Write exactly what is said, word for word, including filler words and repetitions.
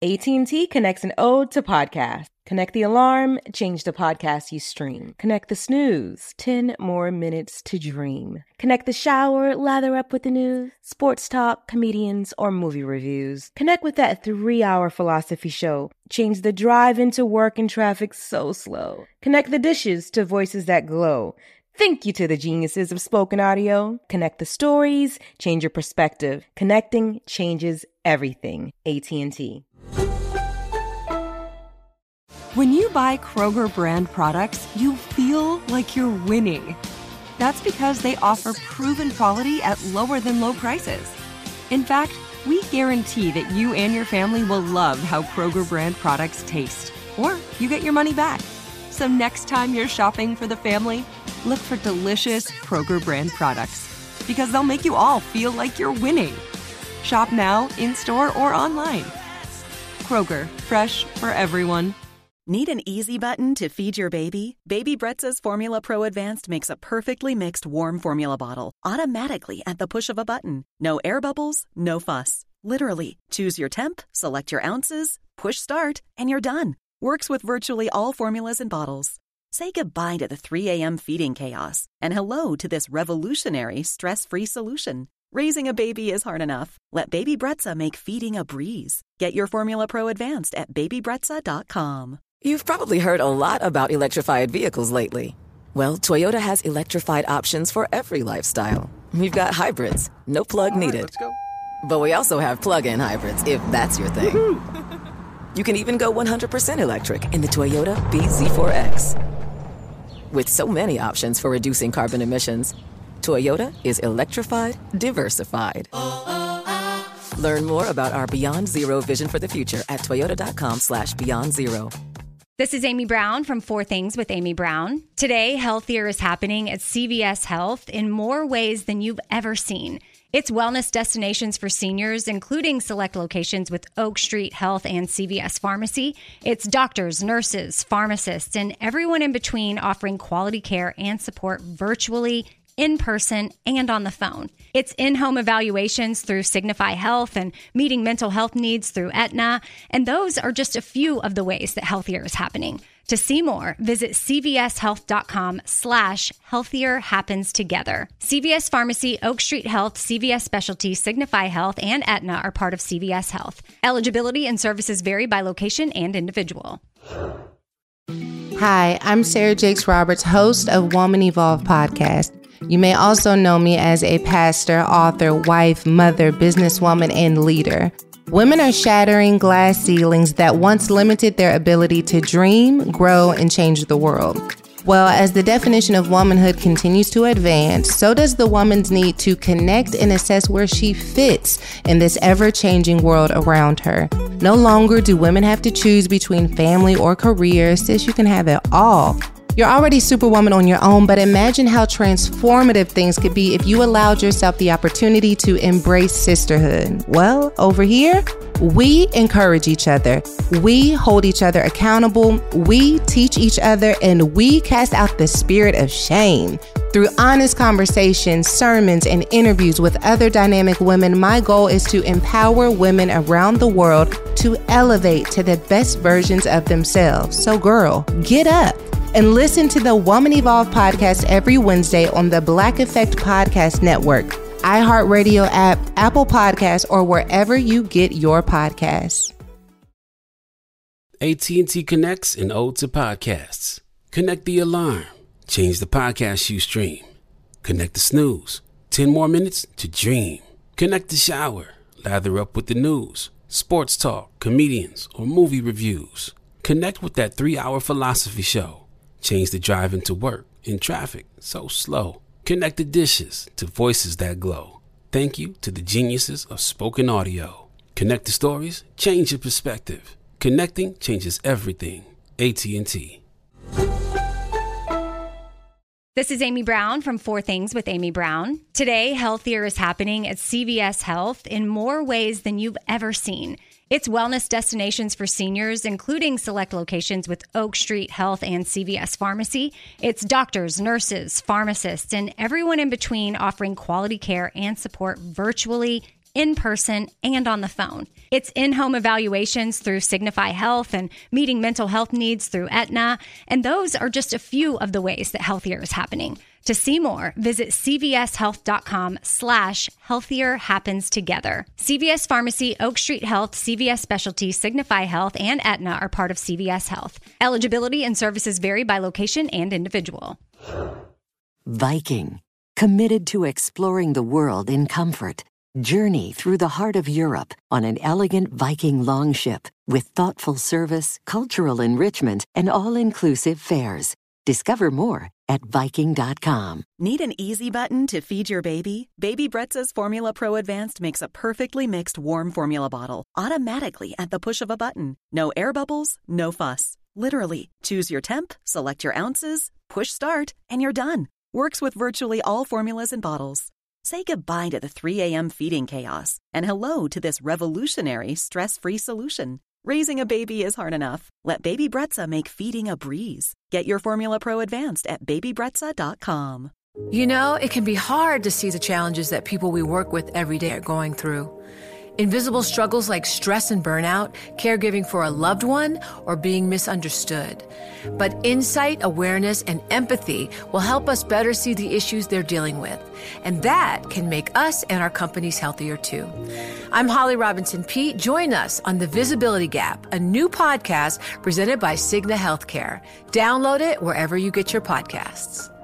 A T and T connects an ode to podcasts. Connect the alarm, change the podcast you stream. Connect the snooze, ten more minutes to dream. Connect the shower, lather up with the news, sports talk, comedians, or movie reviews. Connect with that three-hour philosophy show. Change the drive into work and traffic so slow. Connect the dishes to voices that glow. Thank you to the geniuses of spoken audio. Connect the stories, change your perspective. Connecting changes everything. A T and T. When you buy Kroger brand products, you feel like you're winning. That's because they offer proven quality at lower than low prices. In fact, we guarantee that you and your family will love how Kroger brand products taste, or you get your money back. So next time you're shopping for the family, look for delicious Kroger brand products, because they'll make you all feel like you're winning. Shop now, in-store, or online. Kroger, fresh for everyone. Need an easy button to feed your baby? Baby Brezza's Formula Pro Advanced makes a perfectly mixed warm formula bottle automatically at the push of a button. No air bubbles, no fuss. Literally, choose your temp, select your ounces, push start, and you're done. Works with virtually all formulas and bottles. Say goodbye to the three a.m. feeding chaos and hello to this revolutionary stress-free solution. Raising a baby is hard enough. Let Baby Brezza make feeding a breeze. Get your Formula Pro Advanced at baby brezza dot com. You've probably heard a lot about electrified vehicles lately. Well, Toyota has electrified options for every lifestyle. We've got hybrids, no plug All right, needed. let's go. But we also have plug-in hybrids, if that's your thing. You can even go one hundred percent electric in the Toyota B Z four X. With so many options for reducing carbon emissions, Toyota is electrified, diversified. Learn more about our Beyond Zero vision for the future at toyota.com slash beyond zero. This is Amy Brown from Four Things with Amy Brown. Today, healthier is happening at C V S Health in more ways than you've ever seen. It's wellness destinations for seniors, including select locations with Oak Street Health and C V S Pharmacy. It's doctors, nurses, pharmacists, and everyone in between offering quality care and support virtually, in person, and on the phone. It's in-home evaluations through Signify Health and meeting mental health needs through Aetna. And those are just a few of the ways that healthier is happening. To see more, visit cvshealth.com slash healthier happens together. C V S Pharmacy, Oak Street Health, C V S Specialty, Signify Health, and Aetna are part of C V S Health. Eligibility and services vary by location and individual. Hi, I'm Sarah Jakes Roberts, host of Woman Evolve podcast. You may also know me as a pastor, author, wife, mother, businesswoman, and leader. Women are shattering glass ceilings that once limited their ability to dream, grow, and change the world. Well, as the definition of womanhood continues to advance, so does the woman's need to connect and assess where she fits in this ever-changing world around her. No longer do women have to choose between family or career. Sis, you can have it all. You're already Superwoman on your own, but imagine how transformative things could be if you allowed yourself the opportunity to embrace sisterhood. Well, over here, we encourage each other. We hold each other accountable. We teach each other, and we cast out the spirit of shame. Through honest conversations, sermons, and interviews with other dynamic women, my goal is to empower women around the world to elevate to the best versions of themselves. So girl, get up and listen to the Woman Evolve podcast every Wednesday on the Black Effect Podcast Network, iHeartRadio app, Apple Podcasts, or wherever you get your podcasts. A T and T connects an ode to podcasts. Connect the alarm. Change the podcast you stream. Connect the snooze. ten more minutes to dream. Connect the shower. Lather up with the news, sports talk, comedians, or movie reviews. Connect with that three-hour philosophy show. Change the drive into work in traffic so slow. Connect the dishes to voices that glow. Thank you to the geniuses of spoken audio. Connect the stories, change your perspective. Connecting changes everything. A T and T. This is Amy Brown from Four Things with Amy Brown. Today, healthier is happening at C V S Health in more ways than you've ever seen. It's wellness destinations for seniors, including select locations with Oak Street Health and C V S Pharmacy. It's doctors, nurses, pharmacists, and everyone in between offering quality care and support virtually, in person and on the phone. It's in-home evaluations through Signify Health and meeting mental health needs through Aetna. And those are just a few of the ways that Healthier is happening. To see more, visit cvshealth.com slash healthier happens together. C V S Pharmacy, Oak Street Health, C V S Specialty, Signify Health, and Aetna are part of C V S Health. Eligibility and services vary by location and individual. Viking, committed to exploring the world in comfort. Journey through the heart of Europe on an elegant Viking longship with thoughtful service, cultural enrichment, and all-inclusive fares. Discover more at Viking dot com. Need an easy button to feed your baby? Baby Brezza's Formula Pro Advanced makes a perfectly mixed warm formula bottle automatically at the push of a button. No air bubbles, no fuss. Literally, choose your temp, select your ounces, push start, and you're done. Works with virtually all formulas and bottles. Say goodbye to the three a.m. feeding chaos and hello to this revolutionary stress-free solution. Raising a baby is hard enough. Let Baby Brezza make feeding a breeze. Get your Formula Pro Advanced at baby brezza dot com. You know, it can be hard to see the challenges that people we work with every day are going through. Invisible struggles like stress and burnout, caregiving for a loved one, or being misunderstood. But insight, awareness, and empathy will help us better see the issues they're dealing with. And that can make us and our companies healthier too. I'm Holly Robinson Peete. Join us on The Visibility Gap, a new podcast presented by Cigna Healthcare. Download it wherever you get your podcasts.